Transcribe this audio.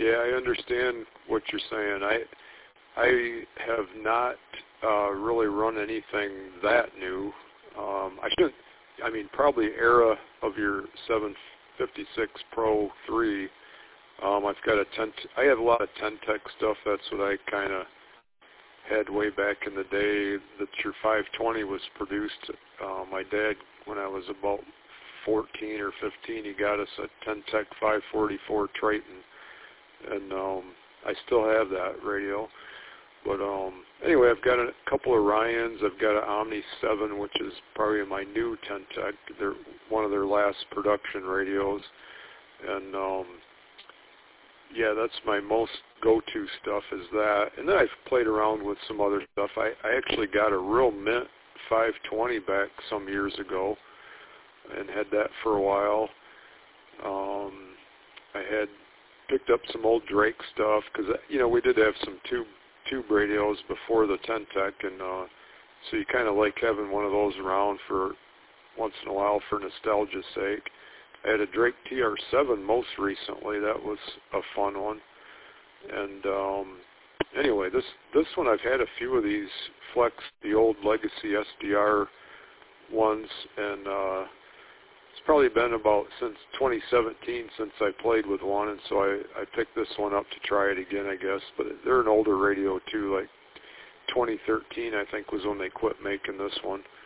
Yeah, I understand what you're saying. I have not really run anything that new. I should, I mean, probably era of your 756 Pro 3. I've got a 10. I have a lot of 10-tech stuff. That's what I kind of had way back in the day that your 520 was produced. My dad, when I was about 14 or 15, he got us a 10-tech 544 Triton, and I still have that radio. But anyway, I've got a couple of Ryans. I've got an Omni 7, which is probably my new 10-tech. They're one of their last production radios, and yeah, that's my most go-to stuff is that. And then I've played around with some other stuff. I actually got a real mint 520 back some years ago and had that for a while. I had picked up some old Drake stuff because, you know, we did have some tube radios before the 10-tech, and so you kind of like having one of those around for once in a while for nostalgia's sake. I had a Drake TR7 most recently. That was a fun one. And anyway, this one, I've had a few of these Flex, the old Legacy SDR ones, and it's probably been about since 2017 since I played with one, and so I picked this one up to try it again, I guess. But they're an older radio too, like 2013 I think was when they quit making this one.